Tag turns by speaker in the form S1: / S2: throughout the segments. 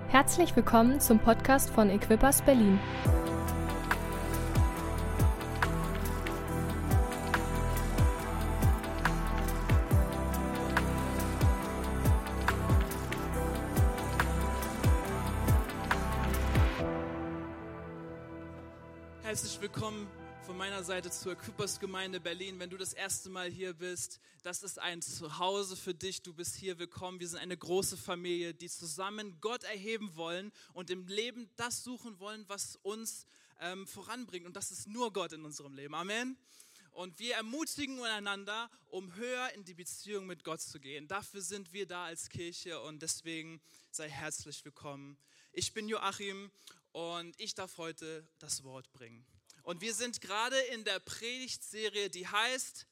S1: Herzlich willkommen zum Podcast von Equippers Berlin.
S2: Herzlich willkommen von meiner Seite zur Equippers Gemeinde Berlin. Wenn du das erste Mal hier bist, das ist ein Zuhause für dich. Du bist hier willkommen. Wir sind eine große Familie, die zusammen Gott erheben wollen und im Leben das suchen wollen, was uns voranbringt. Und das ist nur Gott in unserem Leben. Amen. Und wir ermutigen einander, um höher in die Beziehung mit Gott zu gehen. Dafür sind wir da als Kirche und deswegen sei herzlich willkommen. Ich bin Joachim und ich darf heute das Wort bringen. Und wir sind gerade in der Predigtserie, die heißt,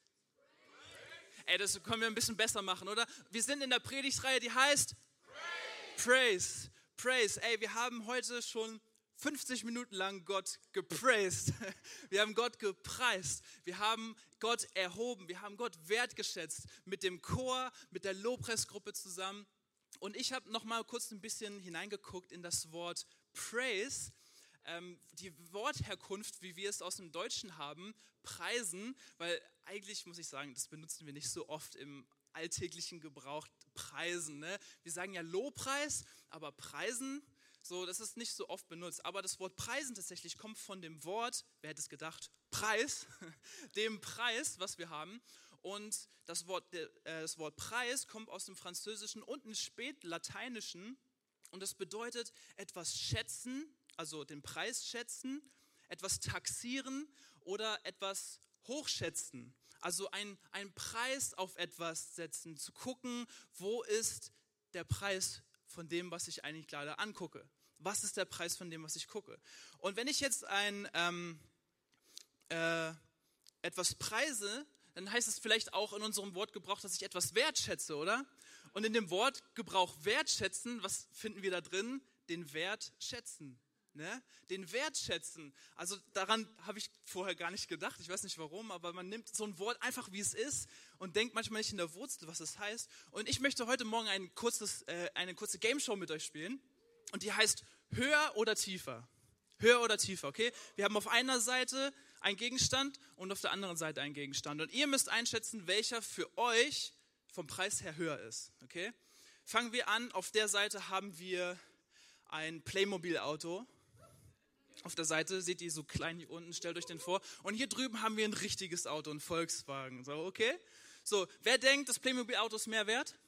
S2: das können wir ein bisschen besser machen, oder? Wir sind in der Predigtreihe, die heißt Praise. Praise. Wir haben heute schon 50 Minuten lang Gott gepraised. Wir haben Gott gepreist. Wir haben Gott erhoben. Wir haben Gott wertgeschätzt mit dem Chor, mit der Lobpreisgruppe zusammen. Und ich habe noch mal kurz ein bisschen hineingeguckt in das Wort Praise. Die Wortherkunft, wie wir es aus dem Deutschen haben, preisen, weil eigentlich muss ich sagen, das benutzen wir nicht so oft im alltäglichen Gebrauch, preisen. Ne? Wir sagen ja Lobpreis, aber preisen, so, das ist nicht so oft benutzt. Aber das Wort preisen tatsächlich kommt von dem Wort, wer hätte es gedacht, Preis, dem Preis, was wir haben. Und das Wort Preis kommt aus dem Französischen und dem Spätlateinischen und das bedeutet etwas schätzen, also den Preis schätzen, etwas taxieren oder etwas hochschätzen. Also ein Preis auf etwas setzen, zu gucken, wo ist der Preis von dem, was ich eigentlich gerade angucke. Was ist der Preis von dem, was ich gucke? Und wenn ich jetzt etwas preise, dann heißt es vielleicht auch in unserem Wortgebrauch, dass ich etwas wertschätze, oder? Und in dem Wortgebrauch wertschätzen, was finden wir da drin? Den Wert schätzen. Ne? Den Wert schätzen. Also daran habe ich vorher gar nicht gedacht. Ich weiß nicht warum, aber man nimmt so ein Wort einfach, wie es ist und denkt manchmal nicht in der Wurzel, was es heißt. Und ich möchte heute Morgen eine kurze Gameshow mit euch spielen. Und die heißt Höher oder Tiefer. Höher oder tiefer, okay? Wir haben auf einer Seite einen Gegenstand und auf der anderen Seite einen Gegenstand. Und ihr müsst einschätzen, welcher für euch vom Preis her höher ist, okay? Fangen wir an. Auf der Seite haben wir ein Playmobil-Auto. Auf der Seite seht ihr so klein hier unten, stellt euch den vor. Und hier drüben haben wir ein richtiges Auto, ein Volkswagen. So, okay? So, wer denkt, das Playmobil-Auto ist mehr wert?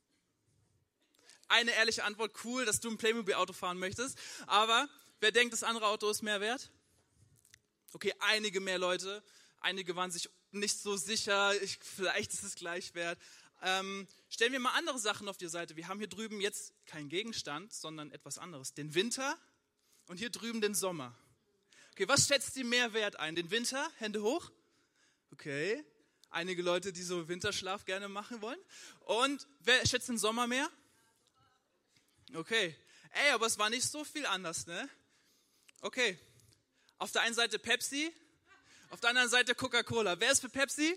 S2: Eine ehrliche Antwort, cool, dass du ein Playmobil-Auto fahren möchtest. Aber wer denkt, das andere Auto ist mehr wert? Okay, einige mehr Leute. Einige waren sich nicht so sicher, vielleicht ist es gleich wert. Stellen wir mal andere Sachen auf die Seite. Wir haben hier drüben jetzt keinen Gegenstand, sondern etwas anderes. Den Winter und hier drüben den Sommer. Okay, was schätzt ihr mehr Wert ein? Den Winter? Hände hoch. Okay, einige Leute, die so Winterschlaf gerne machen wollen. Und wer schätzt den Sommer mehr? Okay, aber es war nicht so viel anders, ne? Okay, auf der einen Seite Pepsi, auf der anderen Seite Coca-Cola. Wer ist für Pepsi?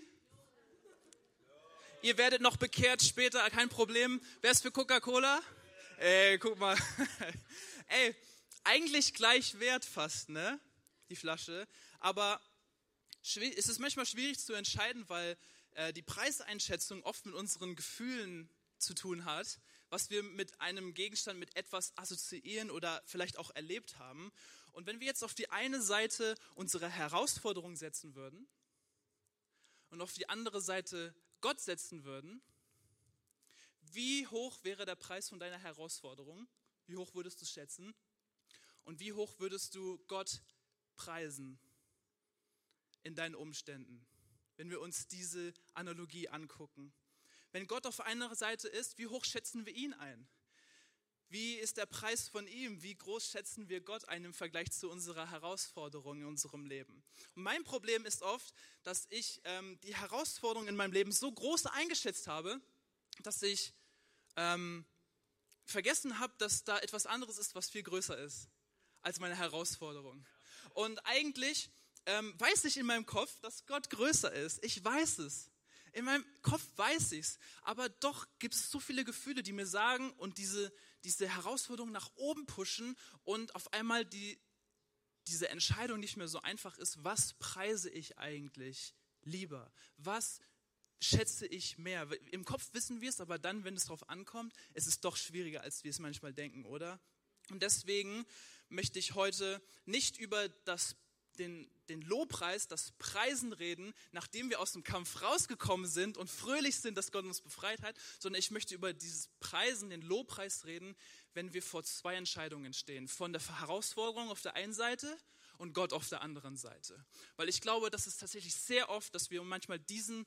S2: Ihr werdet noch bekehrt später, kein Problem. Wer ist für Coca-Cola? Guck mal. Eigentlich gleich wert fast, ne? Die Flasche. Aber es ist manchmal schwierig zu entscheiden, weil die Preiseinschätzung oft mit unseren Gefühlen zu tun hat, was wir mit einem Gegenstand, mit etwas assoziieren oder vielleicht auch erlebt haben. Und wenn wir jetzt auf die eine Seite unsere Herausforderung setzen würden und auf die andere Seite Gott setzen würden, wie hoch wäre der Preis von deiner Herausforderung? Wie hoch würdest du schätzen? Und wie hoch würdest du Gott preisen in deinen Umständen, wenn wir uns diese Analogie angucken? Wenn Gott auf einer Seite ist, wie hoch schätzen wir ihn ein? Wie ist der Preis von ihm? Wie groß schätzen wir Gott ein im Vergleich zu unserer Herausforderung in unserem Leben? Und mein Problem ist oft, dass ich die Herausforderung in meinem Leben so groß eingeschätzt habe, dass ich vergessen habe, dass da etwas anderes ist, was viel größer ist als meine Herausforderung. Und eigentlich weiß ich in meinem Kopf, dass Gott größer ist. Ich weiß es. In meinem Kopf weiß ich es. Aber doch gibt es so viele Gefühle, die mir sagen und diese diese Herausforderung nach oben pushen und auf einmal diese Entscheidung nicht mehr so einfach ist, was preise ich eigentlich lieber? Was schätze ich mehr? Im Kopf wissen wir es, aber dann, wenn es darauf ankommt, ist es doch schwieriger, als wir es manchmal denken, oder? Und deswegen möchte ich heute nicht über den Lobpreis, das Preisen reden, nachdem wir aus dem Kampf rausgekommen sind und fröhlich sind, dass Gott uns befreit hat, sondern ich möchte über dieses Preisen, den Lobpreis reden, wenn wir vor zwei Entscheidungen stehen. Von der Herausforderung auf der einen Seite und Gott auf der anderen Seite. Weil ich glaube, das ist tatsächlich sehr oft, dass wir manchmal dieses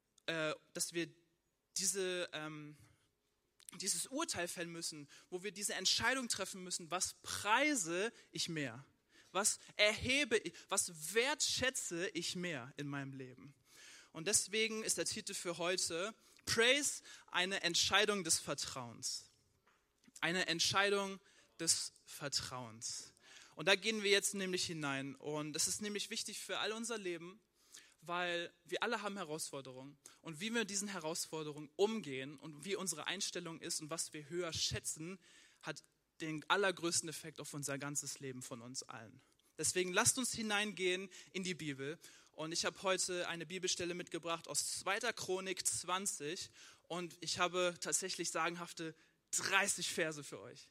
S2: Urteil fällen müssen, wo wir diese Entscheidung treffen müssen, was preise ich mehr? Was erhebe ich, was wertschätze ich mehr in meinem Leben? Und deswegen ist der Titel für heute Praise, eine Entscheidung des Vertrauens. Eine Entscheidung des Vertrauens. Und da gehen wir jetzt nämlich hinein. Und das ist nämlich wichtig für all unser Leben, weil wir alle haben Herausforderungen. Und wie wir mit diesen Herausforderungen umgehen und wie unsere Einstellung ist und was wir höher schätzen, hat den allergrößten Effekt auf unser ganzes Leben von uns allen. Deswegen lasst uns hineingehen in die Bibel. Und ich habe heute eine Bibelstelle mitgebracht aus 2. Chronik 20. Und ich habe tatsächlich sagenhafte 30 Verse für euch.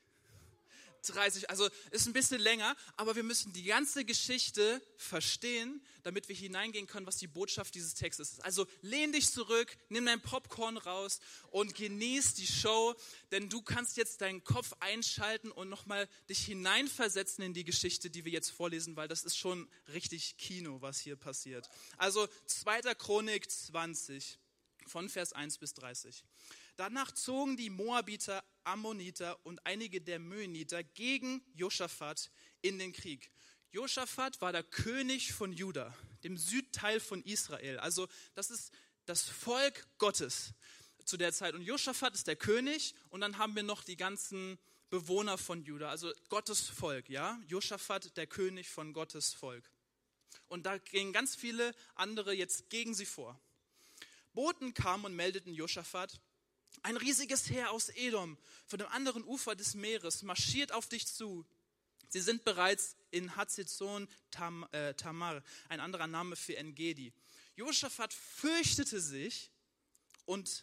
S2: 30, also ist ein bisschen länger, aber wir müssen die ganze Geschichte verstehen, damit wir hineingehen können, was die Botschaft dieses Textes ist. Also lehn dich zurück, nimm dein Popcorn raus und genieß die Show, denn du kannst jetzt deinen Kopf einschalten und nochmal dich hineinversetzen in die Geschichte, die wir jetzt vorlesen, weil das ist schon richtig Kino, was hier passiert. Also 2. Chronik 20, von Vers 1 bis 30. Danach zogen die Moabiter, Ammoniter und einige der Möeniter gegen Josaphat in den Krieg. Josaphat war der König von Juda, dem Südteil von Israel. Also das ist das Volk Gottes zu der Zeit. Und Josaphat ist der König und dann haben wir noch die ganzen Bewohner von Juda, also Gottes Volk. Ja? Josaphat, der König von Gottes Volk. Und da gingen ganz viele andere jetzt gegen sie vor. Boten kamen und meldeten Josaphat: Ein riesiges Heer aus Edom, von dem anderen Ufer des Meeres, marschiert auf dich zu. Sie sind bereits in Hazezon Tamar, ein anderer Name für En-Gedi. Josaphat fürchtete sich und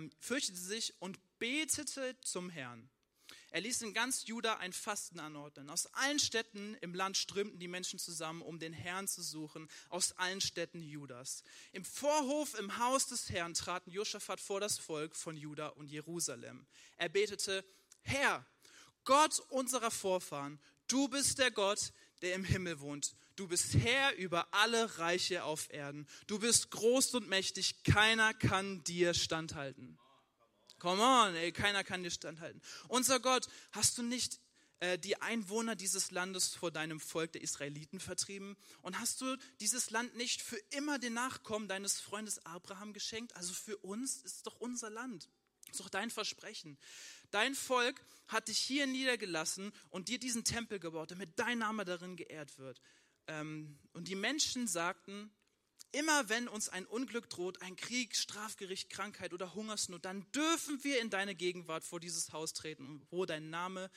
S2: betete zum Herrn. Er ließ in ganz Juda ein Fasten anordnen. Aus allen Städten im Land strömten die Menschen zusammen, um den Herrn zu suchen, aus allen Städten Judas. Im Vorhof, im Haus des Herrn, traten Josaphat vor das Volk von Juda und Jerusalem. Er betete: Herr, Gott unserer Vorfahren, du bist der Gott, der im Himmel wohnt. Du bist Herr über alle Reiche auf Erden. Du bist groß und mächtig, keiner kann dir standhalten. Come on, ey, keiner kann dir standhalten. Unser Gott, hast du nicht die Einwohner dieses Landes vor deinem Volk der Israeliten vertrieben? Und hast du dieses Land nicht für immer den Nachkommen deines Freundes Abraham geschenkt? Also für uns ist es doch unser Land. Das ist doch dein Versprechen. Dein Volk hat dich hier niedergelassen und dir diesen Tempel gebaut, damit dein Name darin geehrt wird. Und die Menschen sagten: Immer wenn uns ein Unglück droht, ein Krieg, Strafgericht, Krankheit oder Hungersnot, dann dürfen wir in deine Gegenwart vor dieses Haus treten, wo dein Name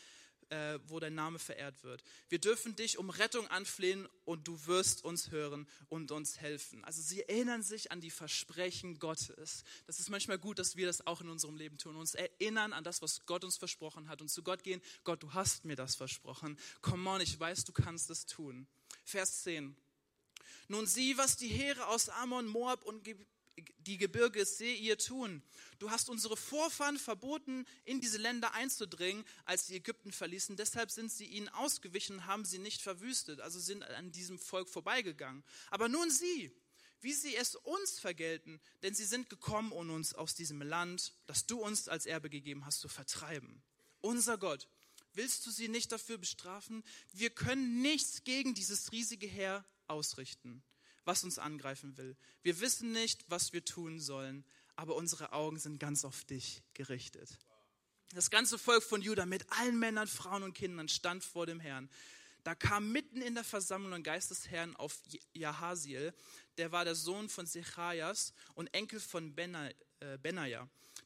S2: verehrt wird. Wir dürfen dich um Rettung anflehen und du wirst uns hören und uns helfen. Also sie erinnern sich an die Versprechen Gottes. Das ist manchmal gut, dass wir das auch in unserem Leben tun, uns erinnern an das, was Gott uns versprochen hat und zu Gott gehen: Gott, du hast mir das versprochen. Come on, ich weiß, du kannst es tun. Vers 10. Nun sieh, was die Heere aus Ammon, Moab und die Gebirge Seir tun. Du hast unsere Vorfahren verboten, in diese Länder einzudringen, als sie Ägypten verließen. Deshalb sind sie ihnen ausgewichen und haben sie nicht verwüstet, also sind an diesem Volk vorbeigegangen. Aber nun sieh, wie sie es uns vergelten, denn sie sind gekommen, um uns aus diesem Land, das du uns als Erbe gegeben hast, zu vertreiben. Unser Gott, willst du sie nicht dafür bestrafen? Wir können nichts gegen dieses riesige Heer ausrichten, was uns angreifen will. Wir wissen nicht, was wir tun sollen, aber unsere Augen sind ganz auf dich gerichtet. Das ganze Volk von Juda mit allen Männern, Frauen und Kindern stand vor dem Herrn. Da kam mitten in der Versammlung ein Geist des Herrn auf Jahaziel, der war der Sohn von Secharias und Enkel von Benaja.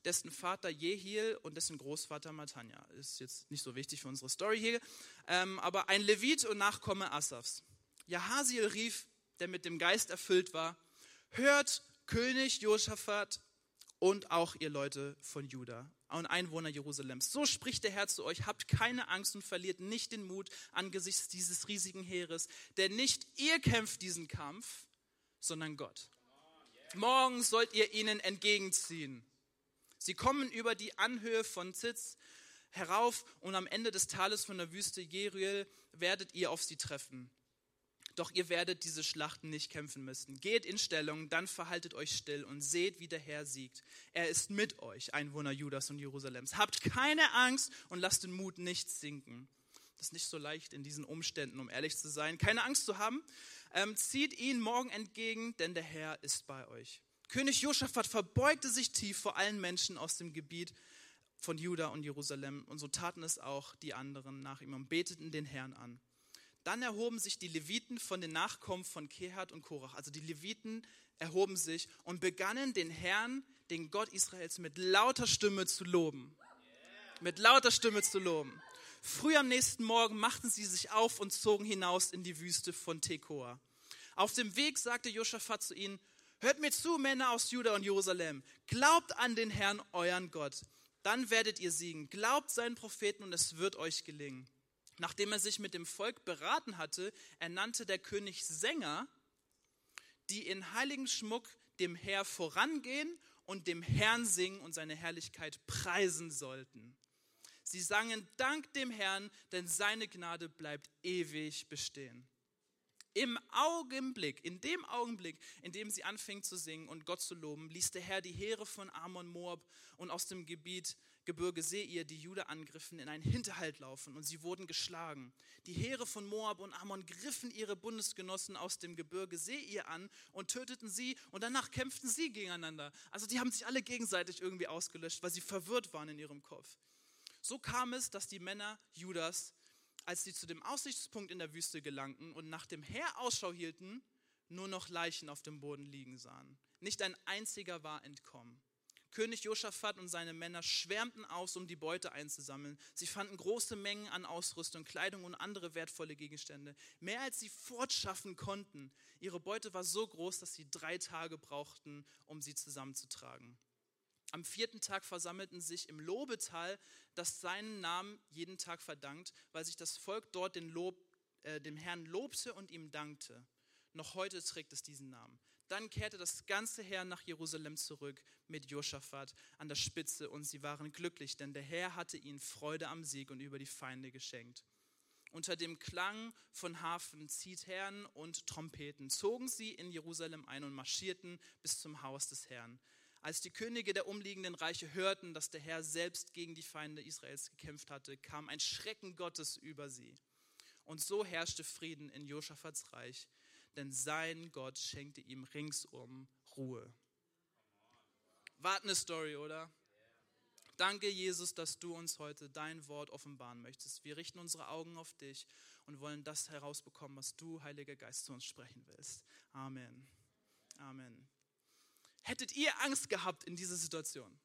S2: dessen Vater Jehiel und dessen Großvater Matanja. Ist jetzt nicht so wichtig für unsere Story hier, aber ein Levit und Nachkomme Asafs. Jahaziel rief, der mit dem Geist erfüllt war: Hört, König Josaphat und auch ihr Leute von Juda und Einwohner Jerusalems. So spricht der Herr zu euch: Habt keine Angst und verliert nicht den Mut angesichts dieses riesigen Heeres, denn nicht ihr kämpft diesen Kampf, sondern Gott. Morgen sollt ihr ihnen entgegenziehen. Sie kommen über die Anhöhe von Zitz herauf und am Ende des Tales von der Wüste Jeruel werdet ihr auf sie treffen. Doch ihr werdet diese Schlachten nicht kämpfen müssen. Geht in Stellung, dann verhaltet euch still und seht, wie der Herr siegt. Er ist mit euch, Einwohner Judas und Jerusalems. Habt keine Angst und lasst den Mut nicht sinken. Das ist nicht so leicht in diesen Umständen, um ehrlich zu sein. Keine Angst zu haben. Zieht ihn morgen entgegen, denn der Herr ist bei euch. König Josaphat verbeugte sich tief vor allen Menschen aus dem Gebiet von Juda und Jerusalem. Und so taten es auch die anderen nach ihm und beteten den Herrn an. Dann erhoben sich die Leviten von den Nachkommen von Kehat und Korach. Also die Leviten erhoben sich und begannen den Herrn, den Gott Israels, mit lauter Stimme zu loben. Mit lauter Stimme zu loben. Früh am nächsten Morgen machten sie sich auf und zogen hinaus in die Wüste von Tekoa. Auf dem Weg sagte Josaphat zu ihnen: Hört mir zu, Männer aus Juda und Jerusalem. Glaubt an den Herrn, euren Gott. Dann werdet ihr siegen. Glaubt seinen Propheten und es wird euch gelingen. Nachdem er sich mit dem Volk beraten hatte, ernannte der König Sänger, die in heiligen Schmuck dem Heer vorangehen und dem Herrn singen und seine Herrlichkeit preisen sollten. Sie sangen Dank dem Herrn, denn seine Gnade bleibt ewig bestehen. In dem Augenblick, in dem sie anfingen zu singen und Gott zu loben, ließ der Herr die Heere von Ammon, Moab und aus dem Gebirge Seir, die Juda angriffen, in einen Hinterhalt laufen und sie wurden geschlagen. Die Heere von Moab und Ammon griffen ihre Bundesgenossen aus dem Gebirge Seir an und töteten sie und danach kämpften sie gegeneinander. Also die haben sich alle gegenseitig irgendwie ausgelöscht, weil sie verwirrt waren in ihrem Kopf. So kam es, dass die Männer Judas, als sie zu dem Aussichtspunkt in der Wüste gelangten und nach dem Heer Ausschau hielten, nur noch Leichen auf dem Boden liegen sahen. Nicht ein einziger war entkommen. König Josaphat und seine Männer schwärmten aus, um die Beute einzusammeln. Sie fanden große Mengen an Ausrüstung, Kleidung und andere wertvolle Gegenstände. Mehr als sie fortschaffen konnten. Ihre Beute war so groß, dass sie 3 Tage brauchten, um sie zusammenzutragen. Am 4. Tag versammelten sich im Lobetal, das seinen Namen jeden Tag verdankt, weil sich das Volk dort dem Herrn lobte und ihm dankte. Noch heute trägt es diesen Namen. Dann kehrte das ganze Heer nach Jerusalem zurück mit Josaphat an der Spitze und sie waren glücklich, denn der Herr hatte ihnen Freude am Sieg und über die Feinde geschenkt. Unter dem Klang von Harfen, Zithern und Trompeten zogen sie in Jerusalem ein und marschierten bis zum Haus des Herrn. Als die Könige der umliegenden Reiche hörten, dass der Herr selbst gegen die Feinde Israels gekämpft hatte, kam ein Schrecken Gottes über sie. Und so herrschte Frieden in Josaphats Reich, denn sein Gott schenkte ihm ringsum Ruhe. Wart eine Story, oder? Danke, Jesus, dass du uns heute dein Wort offenbaren möchtest. Wir richten unsere Augen auf dich und wollen das herausbekommen, was du, Heiliger Geist, zu uns sprechen willst. Amen. Amen. Hättet ihr Angst gehabt in dieser Situation?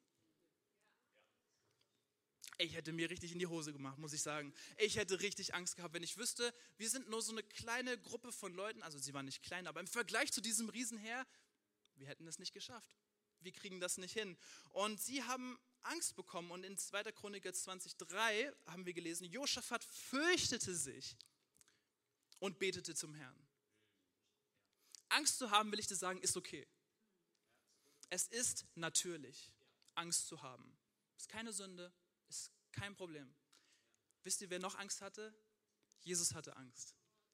S2: Ich hätte mir richtig in die Hose gemacht, muss ich sagen. Ich hätte richtig Angst gehabt, wenn ich wüsste, wir sind nur so eine kleine Gruppe von Leuten, also sie waren nicht klein, aber im Vergleich zu diesem Riesenheer, wir hätten es nicht geschafft. Wir kriegen das nicht hin. Und sie haben Angst bekommen und in 2. Chroniker 20,3 haben wir gelesen, Josaphat fürchtete sich und betete zum Herrn. Angst zu haben, will ich dir sagen, ist okay. Es ist natürlich, Angst zu haben. Ist keine Sünde, ist kein Problem. Wisst ihr, wer noch Angst hatte? Jesus hatte Angst.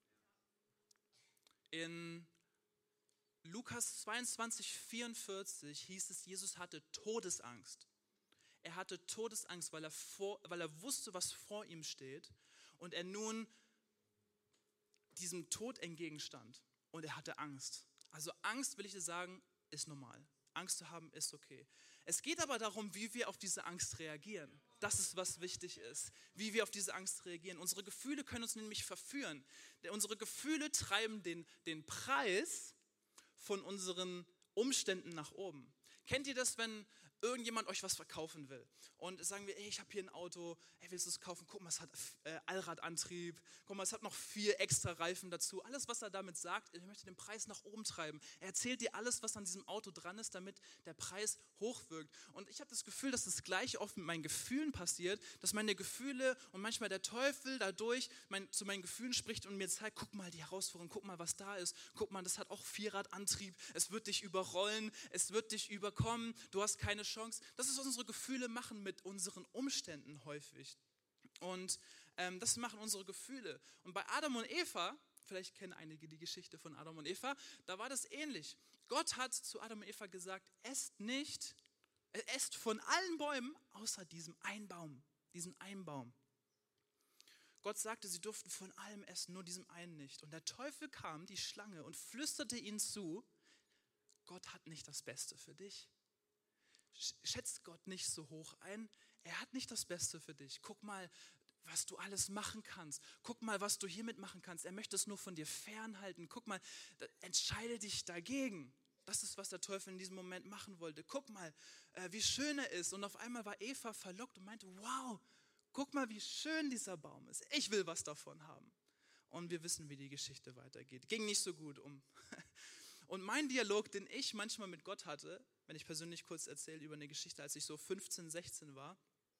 S2: In Lukas 22,44 hieß es, Jesus hatte Todesangst. Er hatte Todesangst, weil er wusste, was vor ihm steht und er nun diesem Tod entgegenstand. Und er hatte Angst. Also Angst, will ich dir sagen, ist normal. Angst zu haben ist okay. Es geht aber darum, wie wir auf diese Angst reagieren. Das ist, was wichtig ist, wie wir auf diese Angst reagieren. Unsere Gefühle können uns nämlich verführen. Unsere Gefühle treiben den Preis von unseren Umständen nach oben. Kennt ihr das, wenn irgendjemand euch was verkaufen will und sagen wir, ey, ich habe hier ein Auto, ey, willst du es kaufen? Guck mal, es hat Allradantrieb, guck mal, es hat noch 4 extra Reifen dazu. Alles, was er damit sagt, er möchte den Preis nach oben treiben. Er erzählt dir alles, was an diesem Auto dran ist, damit der Preis hoch wirkt. Und ich habe das Gefühl, dass das gleich oft mit meinen Gefühlen passiert, dass meine Gefühle und manchmal der Teufel dadurch zu meinen Gefühlen spricht und mir zeigt, guck mal die Herausforderung, guck mal, was da ist. Guck mal, das hat auch 4-Radantrieb, es wird dich überrollen, es wird dich überkommen, du hast keine Chance. Das ist, was unsere Gefühle machen mit unseren Umständen häufig. Und das machen unsere Gefühle. Und bei Adam und Eva, vielleicht kennen einige die Geschichte von Adam und Eva, da war das ähnlich. Gott hat zu Adam und Eva gesagt, esst von allen Bäumen außer diesem einen Baum, diesen einen Baum. Gott sagte, sie durften von allem essen, nur diesem einen nicht. Und der Teufel kam, die Schlange, und flüsterte ihnen zu, Gott hat nicht das Beste für dich. Schätzt Gott nicht so hoch ein. Er hat nicht das Beste für dich. Guck mal, was du alles machen kannst. Guck mal, was du hiermit machen kannst. Er möchte es nur von dir fernhalten. Guck mal, entscheide dich dagegen. Das ist, was der Teufel in diesem Moment machen wollte. Guck mal, wie schön er ist. Und auf einmal war Eva verlockt und meinte, wow, guck mal, wie schön dieser Baum ist. Ich will was davon haben. Und wir wissen, wie die Geschichte weitergeht. Ging nicht so gut um. Und mein Dialog, den ich manchmal mit Gott hatte, wenn ich persönlich kurz erzähle über eine Geschichte, als ich so 15, 16 war,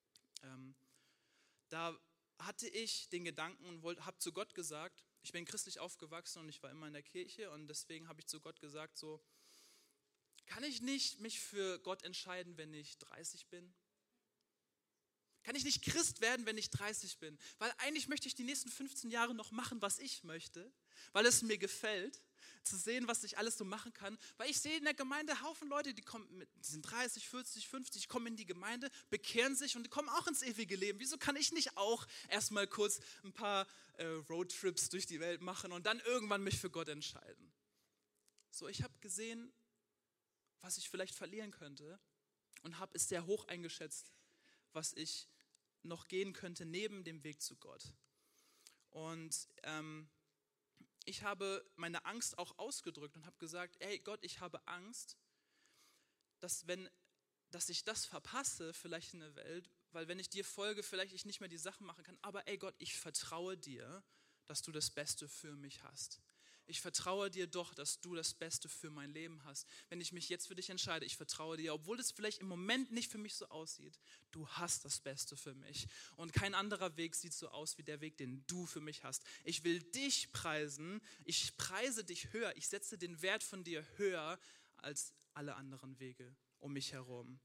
S2: da hatte ich den Gedanken und habe zu Gott gesagt, ich bin christlich aufgewachsen und ich war immer in der Kirche und deswegen habe ich zu Gott gesagt, so, kann ich nicht mich für Gott entscheiden, wenn ich 30 bin? Kann ich nicht Christ werden, wenn ich 30 bin? Weil eigentlich möchte ich die nächsten 15 Jahre noch machen, was ich möchte, weil es mir gefällt, zu sehen, was ich alles so machen kann. Weil ich sehe in der Gemeinde Haufen Leute, die sind 30, 40, 50, kommen in die Gemeinde, bekehren sich und die kommen auch ins ewige Leben. Wieso kann ich nicht auch erstmal kurz ein paar Roadtrips durch die Welt machen und dann irgendwann mich für Gott entscheiden? So, ich habe gesehen, was ich vielleicht verlieren könnte und habe es sehr hoch eingeschätzt, was ich noch gehen könnte neben dem Weg zu Gott. Und ich habe meine Angst auch ausgedrückt und habe gesagt, ey Gott, ich habe Angst, dass ich das verpasse, vielleicht in der Welt, weil wenn ich dir folge, vielleicht ich nicht mehr die Sachen machen kann. Aber ey Gott, ich vertraue dir, dass du das Beste für mich hast. Ich vertraue dir doch, dass du das Beste für mein Leben hast. Wenn ich mich jetzt für dich entscheide, ich vertraue dir, obwohl es vielleicht im Moment nicht für mich so aussieht. Du hast das Beste für mich. Und kein anderer Weg sieht so aus wie der Weg, den du für mich hast. Ich will dich preisen. Ich preise dich höher. Ich setze den Wert von dir höher als alle anderen Wege um mich herum.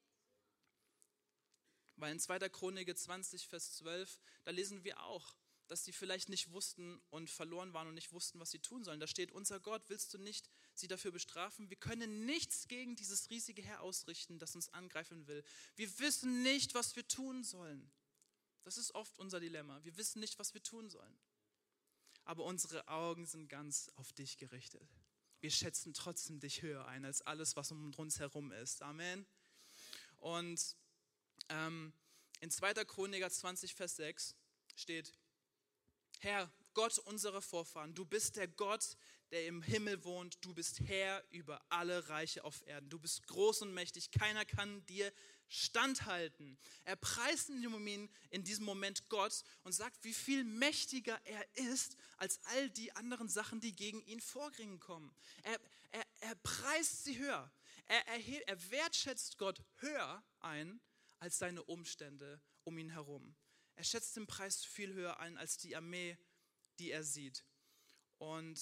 S2: Weil in 2. Chronik 20, Vers 12, da lesen wir auch, dass sie vielleicht nicht wussten und verloren waren und nicht wussten, was sie tun sollen. Da steht, unser Gott, willst du nicht sie dafür bestrafen? Wir können nichts gegen dieses riesige Heer ausrichten, das uns angreifen will. Wir wissen nicht, was wir tun sollen. Das ist oft unser Dilemma. Wir wissen nicht, was wir tun sollen. Aber unsere Augen sind ganz auf dich gerichtet. Wir schätzen trotzdem dich höher ein als alles, was um uns herum ist. Amen. Und in 2. Chronik 20, Vers 6 steht, Herr, Gott unserer Vorfahren, du bist der Gott, der im Himmel wohnt. Du bist Herr über alle Reiche auf Erden. Du bist groß und mächtig. Keiner kann dir standhalten. Er preist in diesem Moment Gott und sagt, wie viel mächtiger er ist als all die anderen Sachen, die gegen ihn vorgehen kommen. Er preist sie höher. Er wertschätzt Gott höher ein als seine Umstände um ihn herum. Er schätzt den Preis viel höher ein als die Armee, die er sieht. Und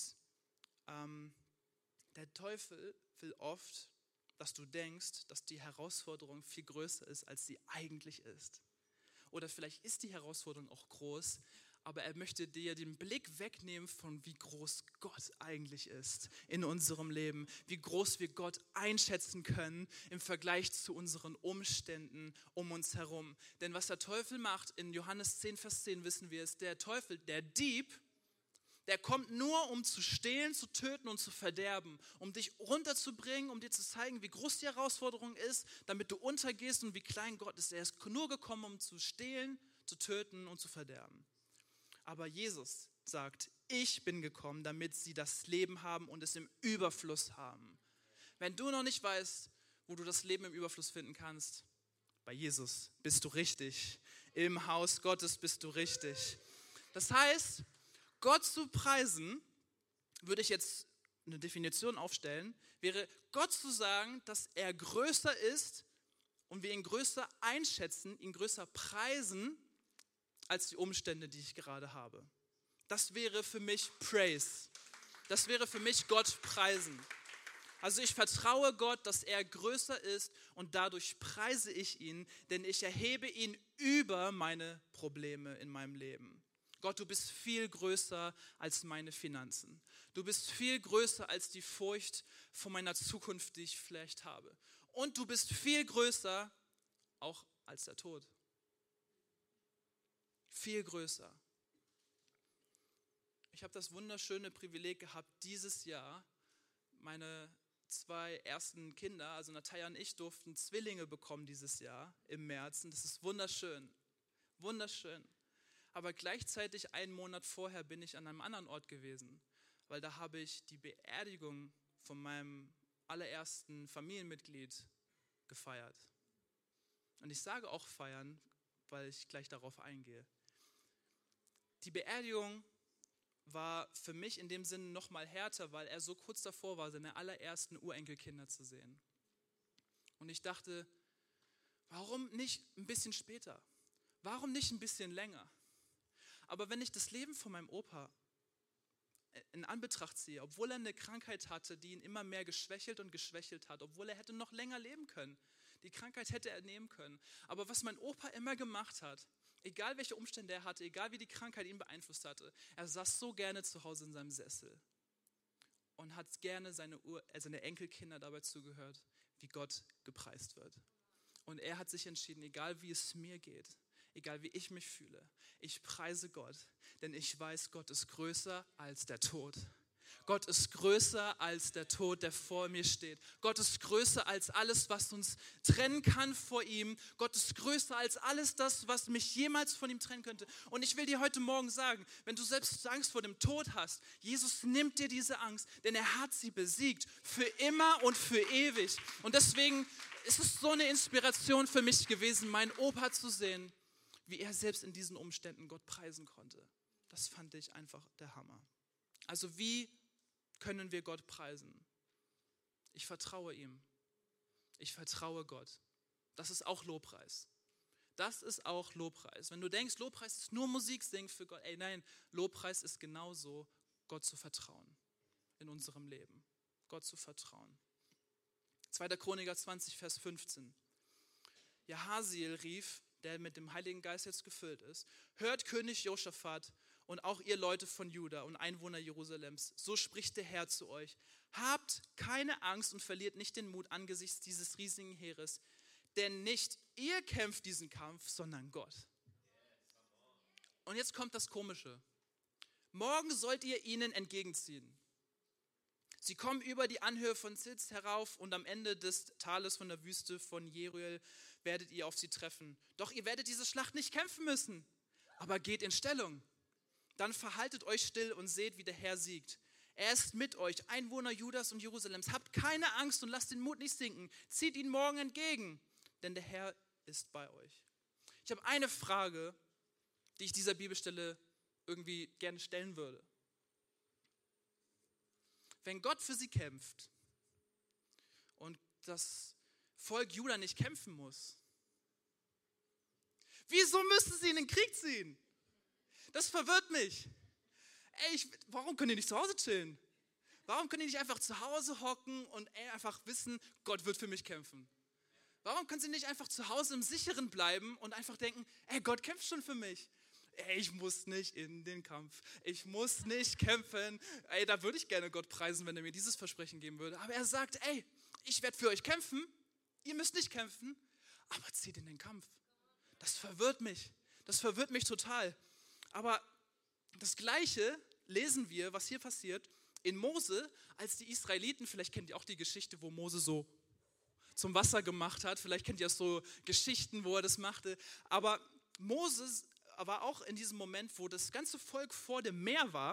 S2: der Teufel will oft, dass du denkst, dass die Herausforderung viel größer ist, als sie eigentlich ist. Oder vielleicht ist die Herausforderung auch groß, aber er möchte dir den Blick wegnehmen von wie groß Gott eigentlich ist in unserem Leben, wie groß wir Gott einschätzen können im Vergleich zu unseren Umständen um uns herum. Denn was der Teufel macht, in Johannes 10, Vers 10 wissen wir es, der Teufel, der Dieb, der kommt nur, um zu stehlen, zu töten und zu verderben, um dich runterzubringen, um dir zu zeigen, wie groß die Herausforderung ist, damit du untergehst und wie klein Gott ist. Er ist nur gekommen, um zu stehlen, zu töten und zu verderben. Aber Jesus sagt, ich bin gekommen, damit sie das Leben haben und es im Überfluss haben. Wenn du noch nicht weißt, wo du das Leben im Überfluss finden kannst? Bei Jesus bist du richtig. Im Haus Gottes bist du richtig. Das heißt, Gott zu preisen, würde ich jetzt eine Definition aufstellen, wäre Gott zu sagen, dass er größer ist und wir ihn größer einschätzen, ihn größer preisen als die Umstände, die ich gerade habe. Das wäre für mich Praise. Das wäre für mich Gott preisen. Also ich vertraue Gott, dass er größer ist und dadurch preise ich ihn, denn ich erhebe ihn über meine Probleme in meinem Leben. Gott, du bist viel größer als meine Finanzen. Du bist viel größer als die Furcht vor meiner Zukunft, die ich vielleicht habe. Und du bist viel größer auch als der Tod. Viel größer. Ich habe das wunderschöne Privileg gehabt, dieses Jahr meine 2 ersten Kinder, also Natalia und ich, durften Zwillinge bekommen dieses Jahr im März. Und das ist wunderschön, wunderschön. Aber gleichzeitig einen Monat vorher bin ich an einem anderen Ort gewesen, weil da habe ich die Beerdigung von meinem allerersten Familienmitglied gefeiert. Und ich sage auch feiern, weil ich gleich darauf eingehe. Die Beerdigung war für mich in dem Sinne noch mal härter, weil er so kurz davor war, seine allerersten Urenkelkinder zu sehen. Und ich dachte, warum nicht ein bisschen später? Warum nicht ein bisschen länger? Aber wenn ich das Leben von meinem Opa in Anbetracht ziehe, obwohl er eine Krankheit hatte, die ihn immer mehr geschwächelt und geschwächelt hat, obwohl er hätte noch länger leben können, die Krankheit hätte er nehmen können. Aber was mein Opa immer gemacht hat, egal welche Umstände er hatte, egal wie die Krankheit ihn beeinflusst hatte, er saß so gerne zu Hause in seinem Sessel und hat gerne seine Enkelkinder dabei zugehört, wie Gott gepreist wird. Und er hat sich entschieden, egal wie es mir geht, egal wie ich mich fühle, ich preise Gott, denn ich weiß, Gott ist größer als der Tod. Gott ist größer als der Tod, der vor mir steht. Gott ist größer als alles, was uns trennen kann vor ihm. Gott ist größer als alles das, was mich jemals von ihm trennen könnte. Und ich will dir heute Morgen sagen, wenn du selbst Angst vor dem Tod hast, Jesus nimmt dir diese Angst, denn er hat sie besiegt, für immer und für ewig. Und deswegen ist es so eine Inspiration für mich gewesen, meinen Opa zu sehen, wie er selbst in diesen Umständen Gott preisen konnte. Das fand ich einfach der Hammer. Also wie können wir Gott preisen? Ich vertraue ihm. Ich vertraue Gott. Das ist auch Lobpreis. Das ist auch Lobpreis. Wenn du denkst, Lobpreis ist nur Musik singen für Gott. Nein, Lobpreis ist genauso, Gott zu vertrauen in unserem Leben. Gott zu vertrauen. 2. Chroniker 20, Vers 15. Jahaziel rief, der mit dem Heiligen Geist jetzt gefüllt ist, hört König Josaphat und auch ihr Leute von Juda und Einwohner Jerusalems, so spricht der Herr zu euch. Habt keine Angst und verliert nicht den Mut angesichts dieses riesigen Heeres, denn nicht ihr kämpft diesen Kampf, sondern Gott. Und jetzt kommt das Komische. Morgen sollt ihr ihnen entgegenziehen. Sie kommen über die Anhöhe von Zitz herauf und am Ende des Tales von der Wüste von Jeruel werdet ihr auf sie treffen. Doch ihr werdet diese Schlacht nicht kämpfen müssen, aber geht in Stellung. Dann verhaltet euch still und seht, wie der Herr siegt. Er ist mit euch, Einwohner Judas und Jerusalems. Habt keine Angst und lasst den Mut nicht sinken. Zieht ihn morgen entgegen, denn der Herr ist bei euch. Ich habe eine Frage, die ich dieser Bibelstelle irgendwie gerne stellen würde. Wenn Gott für sie kämpft und das Volk Juda nicht kämpfen muss, wieso müssen sie in den Krieg ziehen? Das verwirrt mich. Warum können die nicht zu Hause chillen? Warum können die nicht einfach zu Hause hocken und einfach wissen, Gott wird für mich kämpfen? Warum können sie nicht einfach zu Hause im Sicheren bleiben und einfach denken, Gott kämpft schon für mich? Ich muss nicht in den Kampf. Ich muss nicht kämpfen. Da würde ich gerne Gott preisen, wenn er mir dieses Versprechen geben würde. Aber er sagt, ich werde für euch kämpfen. Ihr müsst nicht kämpfen, aber zieht in den Kampf. Das verwirrt mich. Das verwirrt mich total. Aber das Gleiche lesen wir, was hier passiert, in Mose, als die Israeliten, vielleicht kennt ihr auch die Geschichte, wo Mose so zum Wasser gemacht hat. Vielleicht kennt ihr auch so Geschichten, wo er das machte. Aber Moses war auch in diesem Moment, wo das ganze Volk vor dem Meer war,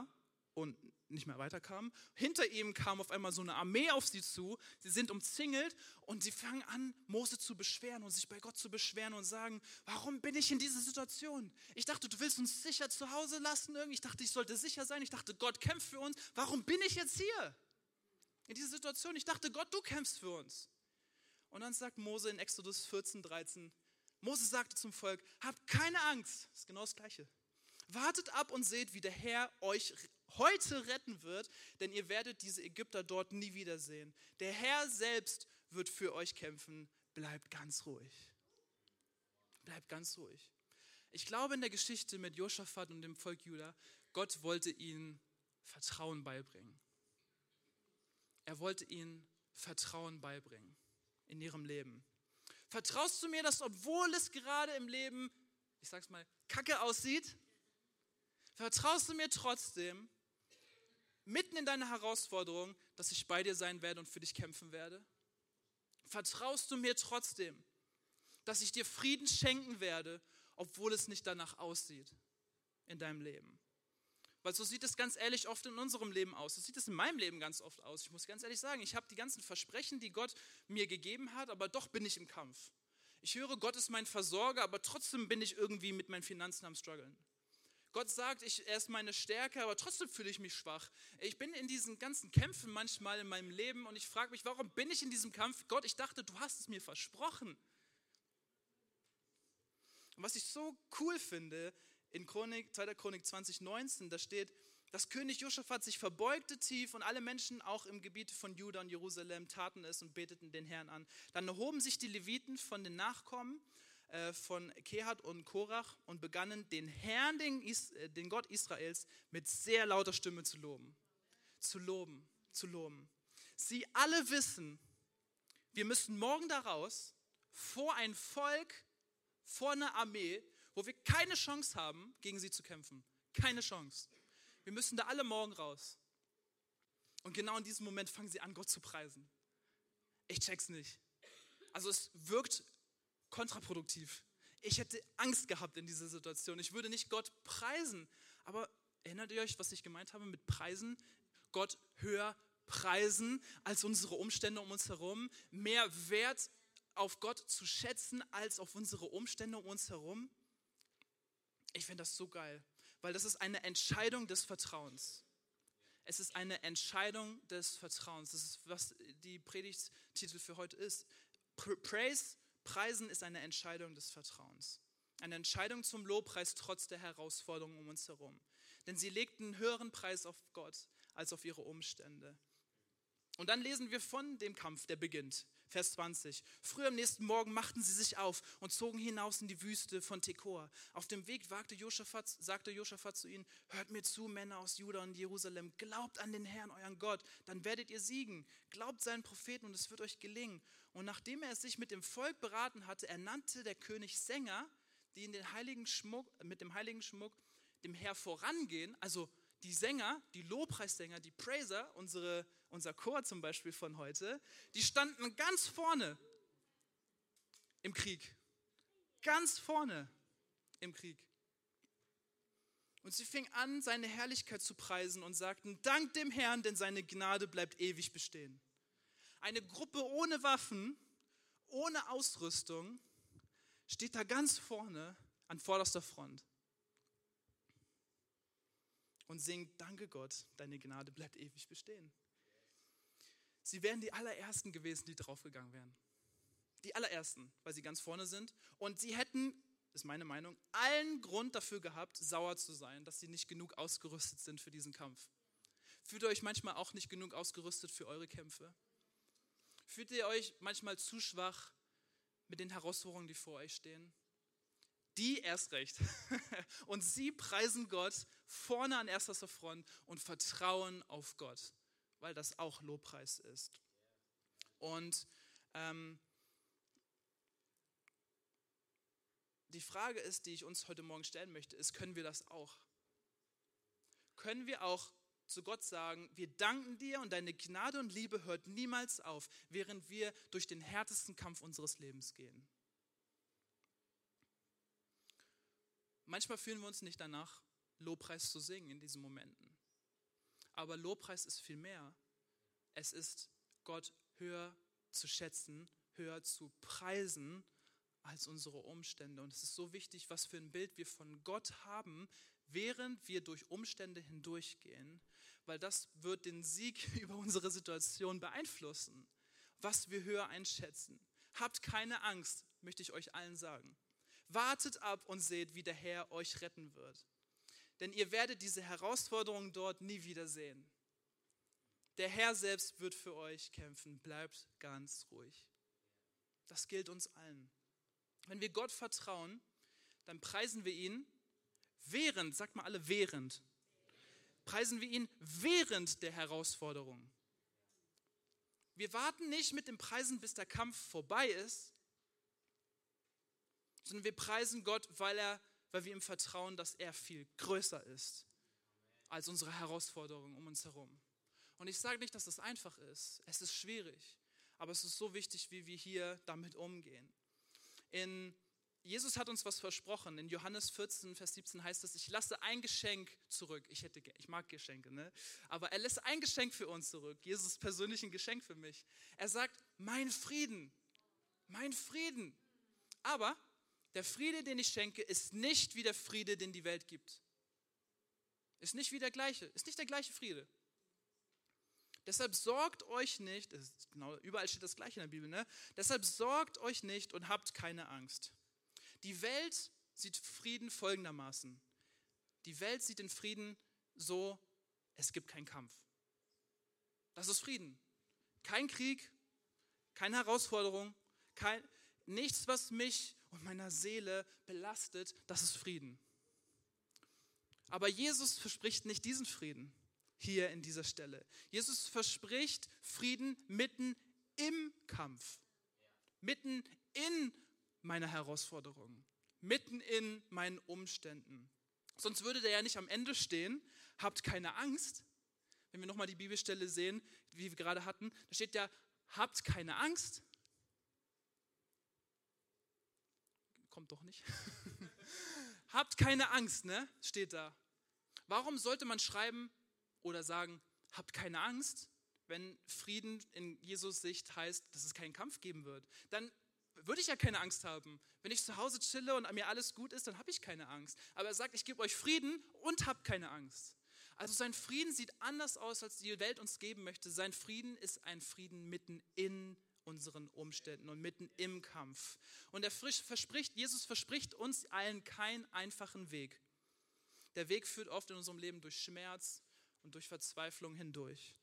S2: und nicht mehr weiterkamen. Hinter ihm kam auf einmal so eine Armee auf sie zu. Sie sind umzingelt und sie fangen an, Mose zu beschweren und sich bei Gott zu beschweren und sagen, warum bin ich in dieser Situation? Ich dachte, du willst uns sicher zu Hause lassen. Ich dachte, ich sollte sicher sein. Ich dachte, Gott kämpft für uns. Warum bin ich jetzt hier? In dieser Situation. Ich dachte, Gott, du kämpfst für uns. Und dann sagt Mose in Exodus 14,13, Mose sagte zum Volk, habt keine Angst. Das ist genau das Gleiche. Wartet ab und seht, wie der Herr euch heute retten wird, denn ihr werdet diese Ägypter dort nie wiedersehen. Der Herr selbst wird für euch kämpfen. Bleibt ganz ruhig. Bleibt ganz ruhig. Ich glaube in der Geschichte mit Josaphat und dem Volk Juda, Gott wollte ihnen Vertrauen beibringen. Er wollte ihnen Vertrauen beibringen in ihrem Leben. Vertraust du mir, dass obwohl es gerade im Leben, ich sag's mal, kacke aussieht, vertraust du mir trotzdem, mitten in deiner Herausforderung, dass ich bei dir sein werde und für dich kämpfen werde? Vertraust du mir trotzdem, dass ich dir Frieden schenken werde, obwohl es nicht danach aussieht in deinem Leben? Weil so sieht es ganz ehrlich oft in unserem Leben aus. So sieht es in meinem Leben ganz oft aus. Ich muss ganz ehrlich sagen, ich habe die ganzen Versprechen, die Gott mir gegeben hat, aber doch bin ich im Kampf. Ich höre, Gott ist mein Versorger, aber trotzdem bin ich irgendwie mit meinen Finanzen am struggeln. Gott sagt, er ist meine Stärke, aber trotzdem fühle ich mich schwach. Ich bin in diesen ganzen Kämpfen manchmal in meinem Leben und ich frage mich, warum bin ich in diesem Kampf? Gott, ich dachte, du hast es mir versprochen. Und was ich so cool finde, in 2. Chronik 20,19, da steht, dass König Josaphat sich verbeugte tief und alle Menschen auch im Gebiet von Juda und Jerusalem taten es und beteten den Herrn an. Dann erhoben sich die Leviten von den Nachkommen von Kehat und Korach und begannen den Herrn, den Gott Israels, mit sehr lauter Stimme zu loben. Zu loben. Sie alle wissen, wir müssen morgen da raus, vor ein Volk, vor eine Armee, wo wir keine Chance haben, gegen sie zu kämpfen. Keine Chance. Wir müssen da alle morgen raus. Und genau in diesem Moment fangen sie an, Gott zu preisen. Ich check's nicht. Also es wirkt kontraproduktiv. Ich hätte Angst gehabt in dieser Situation. Ich würde nicht Gott preisen. Aber erinnert ihr euch, was ich gemeint habe mit preisen? Gott höher preisen als unsere Umstände um uns herum. Mehr Wert auf Gott zu schätzen als auf unsere Umstände um uns herum. Ich finde das so geil, weil das ist eine Entscheidung des Vertrauens. Es ist eine Entscheidung des Vertrauens. Das ist, was die Predigttitel für heute ist. Preisen ist eine Entscheidung des Vertrauens. Eine Entscheidung zum Lobpreis trotz der Herausforderungen um uns herum. Denn sie legten einen höheren Preis auf Gott als auf ihre Umstände. Und dann lesen wir von dem Kampf, der beginnt. Vers 20. Früh am nächsten Morgen machten sie sich auf und zogen hinaus in die Wüste von Tekoa. Auf dem Weg sagte Josaphat zu ihnen, hört mir zu, Männer aus Juda und Jerusalem, glaubt an den Herrn, euren Gott, dann werdet ihr siegen. Glaubt seinen Propheten und es wird euch gelingen. Und nachdem er sich mit dem Volk beraten hatte, ernannte der König Sänger, die mit dem heiligen Schmuck dem Herr vorangehen, also die Sänger, die Lobpreissänger, die Praiser, unser Chor zum Beispiel von heute, die standen ganz vorne im Krieg. Ganz vorne im Krieg. Und sie fingen an, seine Herrlichkeit zu preisen und sagten, dank dem Herrn, denn seine Gnade bleibt ewig bestehen. Eine Gruppe ohne Waffen, ohne Ausrüstung, steht da ganz vorne an vorderster Front. Und singt, danke Gott, deine Gnade bleibt ewig bestehen. Sie wären die allerersten gewesen, die draufgegangen wären. Die allerersten, weil sie ganz vorne sind. Und sie hätten, ist meine Meinung, allen Grund dafür gehabt, sauer zu sein, dass sie nicht genug ausgerüstet sind für diesen Kampf. Fühlt ihr euch manchmal auch nicht genug ausgerüstet für eure Kämpfe? Fühlt ihr euch manchmal zu schwach mit den Herausforderungen, die vor euch stehen? Die erst recht. Und sie preisen Gott vorne an erster Front und vertrauen auf Gott, weil das auch Lobpreis ist. Und die Frage ist, die ich uns heute Morgen stellen möchte, ist, können wir das auch? Können wir auch zu Gott sagen, wir danken dir und deine Gnade und Liebe hört niemals auf, während wir durch den härtesten Kampf unseres Lebens gehen? Manchmal fühlen wir uns nicht danach, Lobpreis zu singen in diesen Momenten. Aber Lobpreis ist viel mehr. Es ist Gott höher zu schätzen, höher zu preisen als unsere Umstände. Und es ist so wichtig, was für ein Bild wir von Gott haben, während wir durch Umstände hindurchgehen, weil das wird den Sieg über unsere Situation beeinflussen, was wir höher einschätzen. Habt keine Angst, möchte ich euch allen sagen. Wartet ab und seht, wie der Herr euch retten wird. Denn ihr werdet diese Herausforderung dort nie wiedersehen. Der Herr selbst wird für euch kämpfen. Bleibt ganz ruhig. Das gilt uns allen. Wenn wir Gott vertrauen, dann preisen wir ihn während, sagt mal alle während, preisen wir ihn während der Herausforderung. Wir warten nicht mit dem Preisen, bis der Kampf vorbei ist, sondern wir preisen Gott, weil wir ihm vertrauen, dass er viel größer ist als unsere Herausforderungen um uns herum. Und ich sage nicht, dass das einfach ist. Es ist schwierig, aber es ist so wichtig, wie wir hier damit umgehen. Jesus hat uns was versprochen. In Johannes 14, Vers 17 heißt es, ich lasse ein Geschenk zurück. Ich mag Geschenke, ne? Aber er lässt ein Geschenk für uns zurück. Jesus ist persönlich ein Geschenk für mich. Er sagt, mein Frieden. Aber der Friede, den ich schenke, ist nicht wie der Friede, den die Welt gibt. Ist nicht der gleiche Friede. Deshalb sorgt euch nicht, überall steht das Gleiche in der Bibel, ne? Deshalb sorgt euch nicht und habt keine Angst. Die Welt sieht Frieden folgendermaßen. Die Welt sieht den Frieden so, es gibt keinen Kampf. Das ist Frieden. Kein Krieg, keine Herausforderung, nichts, was mich und meiner Seele belastet, das ist Frieden. Aber Jesus verspricht nicht diesen Frieden. Hier in dieser Stelle. Jesus verspricht Frieden mitten im Kampf, mitten in meiner Herausforderung, mitten in meinen Umständen. Sonst würde der ja nicht am Ende stehen, habt keine Angst. Wenn wir nochmal die Bibelstelle sehen, wie wir gerade hatten, da steht ja, habt keine Angst. Kommt doch nicht. Habt keine Angst, ne? Steht da. Warum sollte man schreiben, oder sagen, habt keine Angst, wenn Frieden in Jesus Sicht heißt, dass es keinen Kampf geben wird. Dann würde ich ja keine Angst haben. Wenn ich zu Hause chille und mir alles gut ist, dann habe ich keine Angst. Aber er sagt, ich gebe euch Frieden und habt keine Angst. Also sein Frieden sieht anders aus, als die Welt uns geben möchte. Sein Frieden ist ein Frieden mitten in unseren Umständen und mitten im Kampf. Und Jesus verspricht uns allen keinen einfachen Weg. Der Weg führt oft in unserem Leben durch Schmerz und durch Verzweiflung hindurch.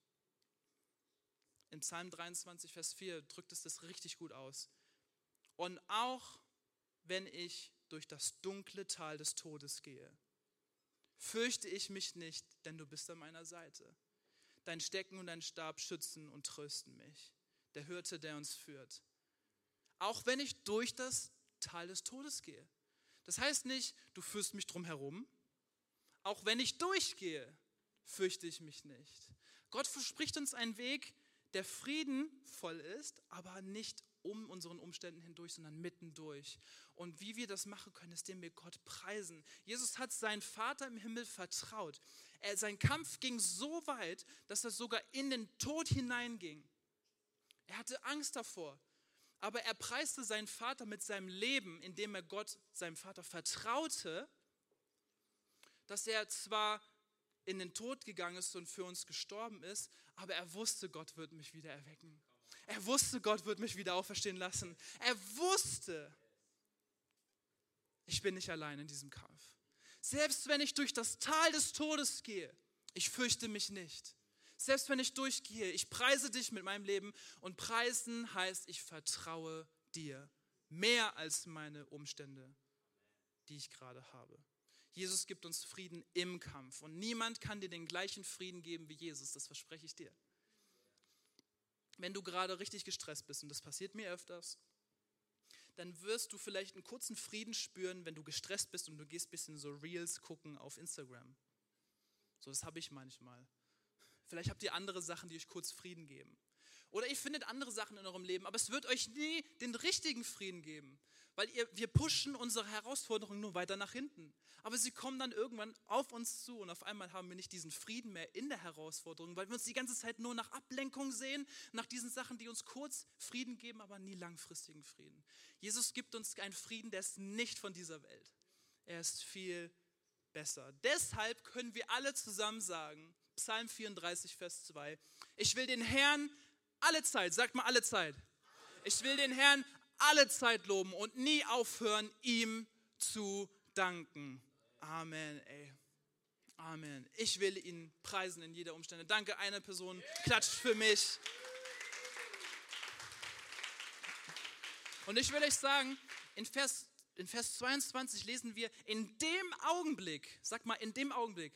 S2: In Psalm 23, Vers 4 drückt es das richtig gut aus. Und auch wenn ich durch das dunkle Tal des Todes gehe, fürchte ich mich nicht, denn du bist an meiner Seite. Dein Stecken und dein Stab schützen und trösten mich. Der Hirte, der uns führt. Auch wenn ich durch das Tal des Todes gehe. Das heißt nicht, du führst mich drum herum. Auch wenn ich durchgehe, fürchte ich mich nicht. Gott verspricht uns einen Weg, der friedenvoll ist, aber nicht um unseren Umständen hindurch, sondern mittendurch. Und wie wir das machen können, ist, indem wir Gott preisen. Jesus hat seinen Vater im Himmel vertraut. Sein Kampf ging so weit, dass er sogar in den Tod hineinging. Er hatte Angst davor. Aber er preiste seinen Vater mit seinem Leben, indem er Gott, seinem Vater, vertraute, dass er zwar in den Tod gegangen ist und für uns gestorben ist, aber er wusste, Gott wird mich wieder erwecken. Er wusste, Gott wird mich wieder auferstehen lassen. Er wusste, ich bin nicht allein in diesem Kampf. Selbst wenn ich durch das Tal des Todes gehe, ich fürchte mich nicht. Selbst wenn ich durchgehe, ich preise dich mit meinem Leben und preisen heißt, ich vertraue dir mehr als meine Umstände, die ich gerade habe. Jesus gibt uns Frieden im Kampf und niemand kann dir den gleichen Frieden geben wie Jesus, das verspreche ich dir. Wenn du gerade richtig gestresst bist, und das passiert mir öfters, dann wirst du vielleicht einen kurzen Frieden spüren, wenn du gestresst bist und du gehst ein bisschen so Reels gucken auf Instagram. So, das habe ich manchmal. Vielleicht habt ihr andere Sachen, die euch kurz Frieden geben. Oder ihr findet andere Sachen in eurem Leben, aber es wird euch nie den richtigen Frieden geben, weil wir pushen unsere Herausforderungen nur weiter nach hinten. Aber sie kommen dann irgendwann auf uns zu und auf einmal haben wir nicht diesen Frieden mehr in der Herausforderung, weil wir uns die ganze Zeit nur nach Ablenkung sehen, nach diesen Sachen, die uns kurz Frieden geben, aber nie langfristigen Frieden. Jesus gibt uns einen Frieden, der ist nicht von dieser Welt. Er ist viel besser. Deshalb können wir alle zusammen sagen, Psalm 34, Vers 2, ich will den Herrn alle Zeit, sagt mal alle Zeit. Ich will den Herrn alle Zeit loben und nie aufhören, ihm zu danken. Amen, ey. Amen. Ich will ihn preisen in jeder Umstände. Danke, eine Person klatscht für mich. Und ich will euch sagen, in Vers 22 lesen wir, in dem Augenblick, sag mal, in dem Augenblick,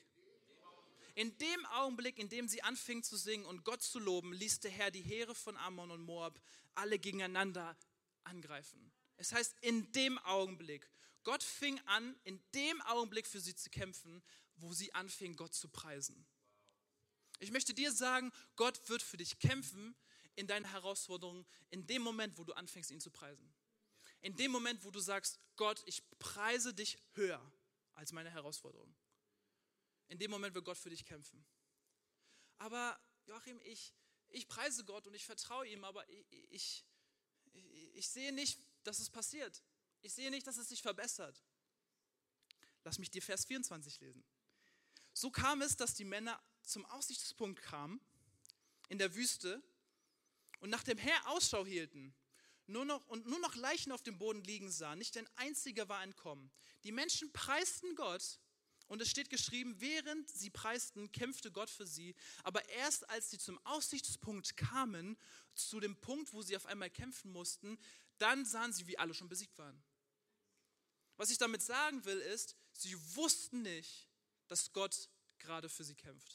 S2: in dem sie anfingen zu singen und Gott zu loben, ließ der Herr die Heere von Ammon und Moab alle gegeneinander angreifen. Es heißt, in dem Augenblick. Gott fing an, in dem Augenblick für sie zu kämpfen, wo sie anfingen, Gott zu preisen. Ich möchte dir sagen, Gott wird für dich kämpfen in deinen Herausforderungen, in dem Moment, wo du anfängst, ihn zu preisen. In dem Moment, wo du sagst, Gott, ich preise dich höher als meine Herausforderung. In dem Moment wird Gott für dich kämpfen. Aber Joachim, ich preise Gott und ich vertraue ihm, aber ich sehe nicht, dass es passiert. Ich sehe nicht, dass es sich verbessert. Lass mich dir Vers 24 lesen. So kam es, dass die Männer zum Aussichtspunkt kamen in der Wüste und nach dem Herr Ausschau hielten. Nur noch Leichen auf dem Boden liegen sahen. Nicht ein einziger war entkommen. Die Menschen preisten Gott. Und es steht geschrieben, während sie preisten, kämpfte Gott für sie. Aber erst als sie zum Aussichtspunkt kamen, zu dem Punkt, wo sie auf einmal kämpfen mussten, dann sahen sie, wie alle schon besiegt waren. Was ich damit sagen will, ist, sie wussten nicht, dass Gott gerade für sie kämpft.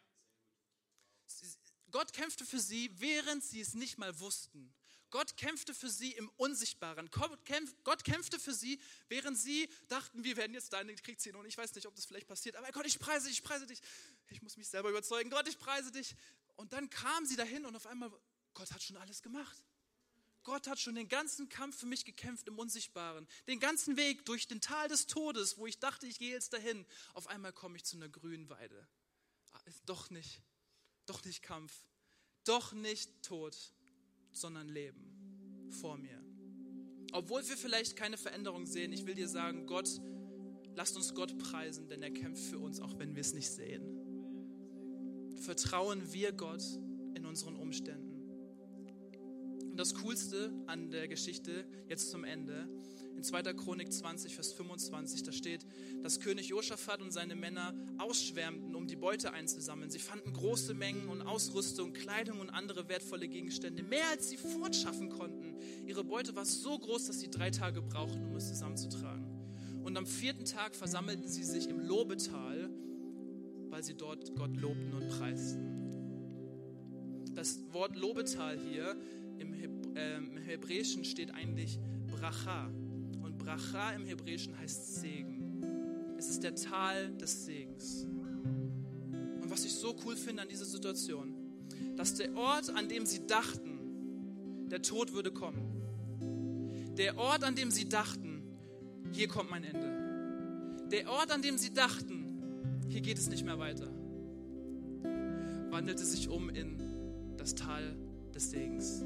S2: Gott kämpfte für sie, während sie es nicht mal wussten. Gott kämpfte für sie im Unsichtbaren. Gott kämpfte für sie, während sie dachten, wir werden jetzt da in den Krieg ziehen. Und ich weiß nicht, ob das vielleicht passiert. Aber Gott, ich preise dich. Ich muss mich selber überzeugen. Gott, ich preise dich. Und dann kamen sie dahin und auf einmal, Gott hat schon alles gemacht. Gott hat schon den ganzen Kampf für mich gekämpft im Unsichtbaren. Den ganzen Weg durch den Tal des Todes, wo ich dachte, ich gehe jetzt dahin. Auf einmal komme ich zu einer grünen Weide. Doch nicht Kampf. Doch nicht Tod, sondern Leben vor mir. Obwohl wir vielleicht keine Veränderung sehen, ich will dir sagen, lasst uns Gott preisen, denn er kämpft für uns, auch wenn wir es nicht sehen. Vertrauen wir Gott in unseren Umständen. Und das Coolste an der Geschichte, jetzt zum Ende, in 2. Chronik 20, Vers 25, da steht, dass König Josaphat und seine Männer ausschwärmten, um die Beute einzusammeln. Sie fanden große Mengen und Ausrüstung, Kleidung und andere wertvolle Gegenstände, mehr als sie fortschaffen konnten. Ihre Beute war so groß, dass sie 3 Tage brauchten, um es zusammenzutragen. Und am 4. Tag versammelten sie sich im Lobetal, weil sie dort Gott lobten und preisten. Das Wort Lobetal hier im Hebräischen steht eigentlich Bracha. Und Bracha im Hebräischen heißt Segen. Es ist der Tal des Segens. Und was ich so cool finde an dieser Situation, dass der Ort, an dem sie dachten, der Tod würde kommen. Der Ort, an dem sie dachten, hier kommt mein Ende. Der Ort, an dem sie dachten, hier geht es nicht mehr weiter, wandelte sich um in das Tal des Segens.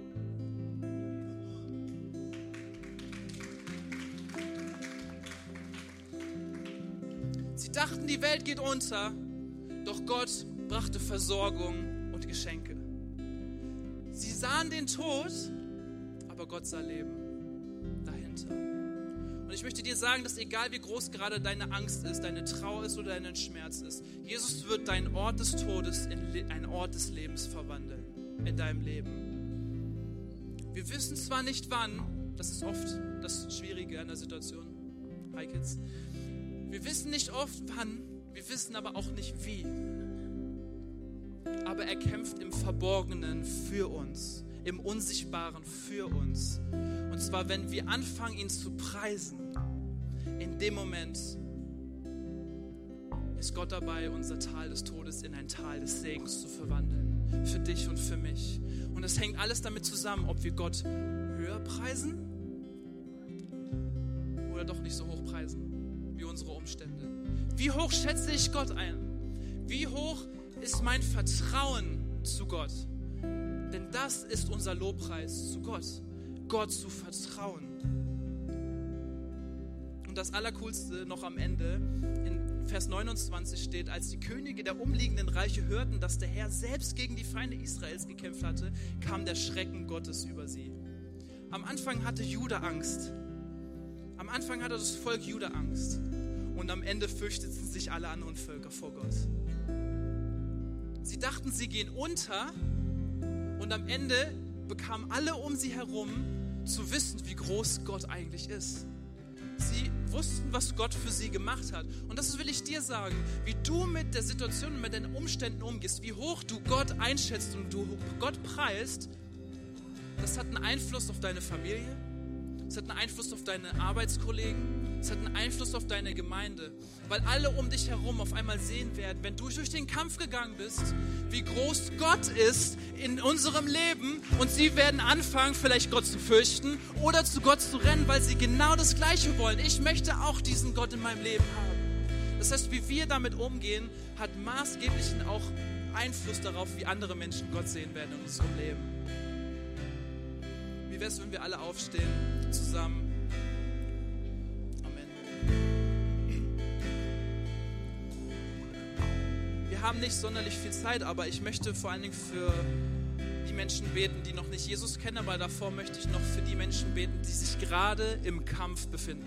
S2: Sie dachten, die Welt geht unter, doch Gott brachte Versorgung und Geschenke. Sie sahen den Tod, aber Gott sah Leben dahinter. Und ich möchte dir sagen, dass egal wie groß gerade deine Angst ist, deine Trauer ist oder dein Schmerz ist, Jesus wird deinen Ort des Todes in einen Ort des Lebens verwandeln, in deinem Leben. Wir wissen zwar nicht wann, das ist oft das Schwierige an der Situation. Hi Kids. Wir wissen nicht oft wann, wir wissen aber auch nicht wie. Aber er kämpft im Verborgenen für uns, im Unsichtbaren für uns. Und zwar, wenn wir anfangen, ihn zu preisen, in dem Moment ist Gott dabei, unser Tal des Todes in ein Tal des Segens zu verwandeln. für dich und für mich. Und es hängt alles damit zusammen, ob wir Gott höher preisen oder doch nicht so hoch preisen wie unsere Umstände. Wie hoch schätze ich Gott ein? Wie hoch ist mein Vertrauen zu Gott? Denn das ist unser Lobpreis zu Gott. Gott zu vertrauen. Und das Allercoolste noch am Ende, in Vers 29 steht, als die Könige der umliegenden Reiche hörten, dass der Herr selbst gegen die Feinde Israels gekämpft hatte, kam der Schrecken Gottes über sie. Am Anfang hatte Juda Angst. Am Anfang hatte das Volk Juda Angst. Und am Ende fürchteten sich alle anderen Völker vor Gott. Sie dachten, sie gehen unter. Und am Ende bekamen alle um sie herum zu wissen, wie groß Gott eigentlich ist. Sie wussten, was Gott für sie gemacht hat. Und das will ich dir sagen, wie du mit der Situation und mit deinen Umständen umgehst, wie hoch du Gott einschätzt und du Gott preist, das hat einen Einfluss auf deine Familie, es hat einen Einfluss auf deine Arbeitskollegen, es hat einen Einfluss auf deine Gemeinde, weil alle um dich herum auf einmal sehen werden, wenn du durch den Kampf gegangen bist, wie groß Gott ist in unserem Leben und sie werden anfangen, vielleicht Gott zu fürchten oder zu Gott zu rennen, weil sie genau das Gleiche wollen. Ich möchte auch diesen Gott in meinem Leben haben. Das heißt, wie wir damit umgehen, hat maßgeblichen auch Einfluss darauf, wie andere Menschen Gott sehen werden in unserem Leben. Wie wäre es, wenn wir alle aufstehen, zusammen? Wir haben nicht sonderlich viel Zeit, aber ich möchte vor allen Dingen für die Menschen beten, die noch nicht Jesus kennen, aber davor möchte ich noch für die Menschen beten, die sich gerade im Kampf befinden.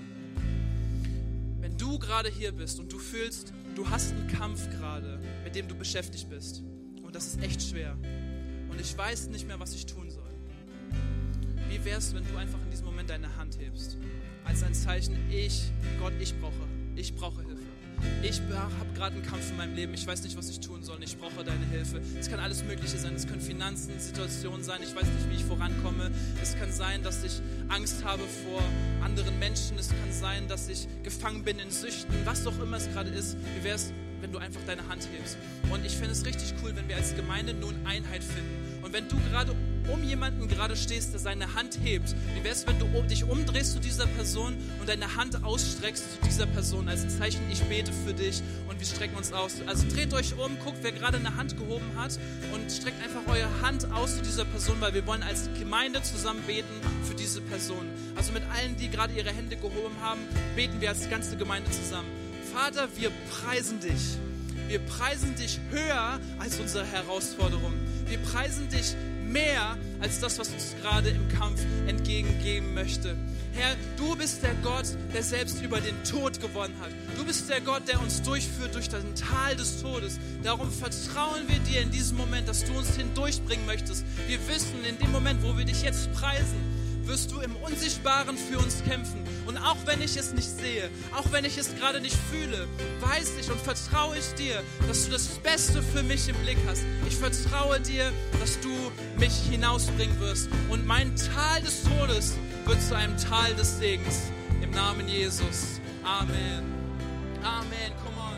S2: Wenn du gerade hier bist und du fühlst, du hast einen Kampf gerade, mit dem du beschäftigt bist und das ist echt schwer und ich weiß nicht mehr, was ich tun soll. Wie wäre es, wenn du einfach in diesem Moment deine Hand hebst, als ein Zeichen, Gott, ich brauche Hilfe. Ich habe gerade einen Kampf in meinem Leben, ich weiß nicht, was ich tun soll, ich brauche deine Hilfe. Es kann alles Mögliche sein, es können Finanzen, Situationen sein, ich weiß nicht, wie ich vorankomme. Es kann sein, dass ich Angst habe vor anderen Menschen, es kann sein, dass ich gefangen bin in Süchten, was auch immer es gerade ist. Wie wäre es, wenn du einfach deine Hand hebst? Und ich finde es richtig cool, wenn wir als Gemeinde nun Einheit finden. Und wenn du gerade um jemanden gerade stehst, der seine Hand hebt, wie wäre es, wenn du dich umdrehst zu dieser Person und deine Hand ausstreckst zu dieser Person als ein Zeichen, ich bete für dich und wir strecken uns aus. Also dreht euch um, guckt, wer gerade eine Hand gehoben hat und streckt einfach eure Hand aus zu dieser Person, weil wir wollen als Gemeinde zusammen beten für diese Person. Also mit allen, die gerade ihre Hände gehoben haben, beten wir als ganze Gemeinde zusammen. Vater, wir preisen dich. Wir preisen dich höher als unsere Herausforderung. Wir preisen dich mehr als das, was uns gerade im Kampf entgegengeben möchte. Herr, du bist der Gott, der selbst über den Tod gewonnen hat. Du bist der Gott, der uns durchführt durch das Tal des Todes. Darum vertrauen wir dir in diesem Moment, dass du uns hindurchbringen möchtest. Wir wissen, in dem Moment, wo wir dich jetzt preisen, wirst du im Unsichtbaren für uns kämpfen. Und auch wenn ich es nicht sehe, auch wenn ich es gerade nicht fühle, weiß ich und vertraue ich dir, dass du das Beste für mich im Blick hast. Ich vertraue dir, dass du mich hinausbringen wirst. Und mein Tal des Todes wird zu einem Tal des Segens. Im Namen Jesus. Amen. Amen. Come on.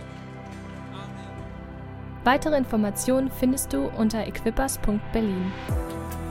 S2: Amen.
S1: Weitere Informationen findest du unter equippers.berlin.